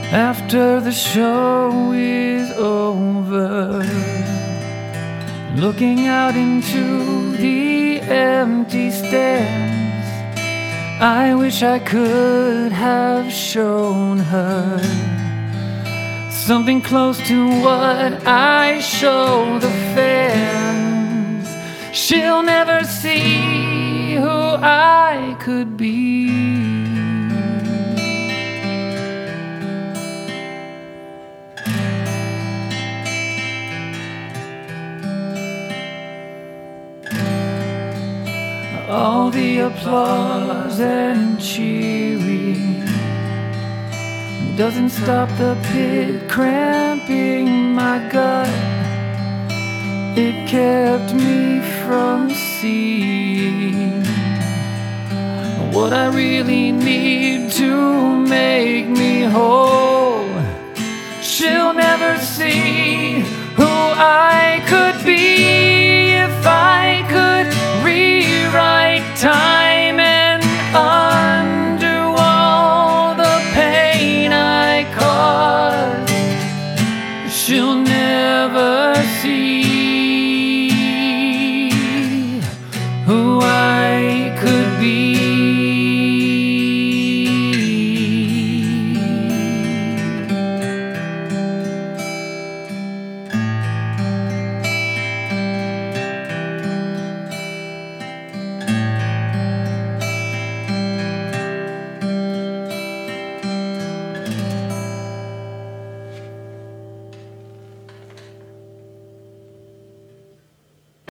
After the show is over, looking out into the empty stands, I wish I could have shown her something close to what I show the fans. She'll never see who I could be. All the applause and cheering doesn't stop the pit cramping my gut. It kept me from seeing what I really need to make me whole. She'll never see who I could be if I could rewrite time and undo all the pain I caused. She'll never see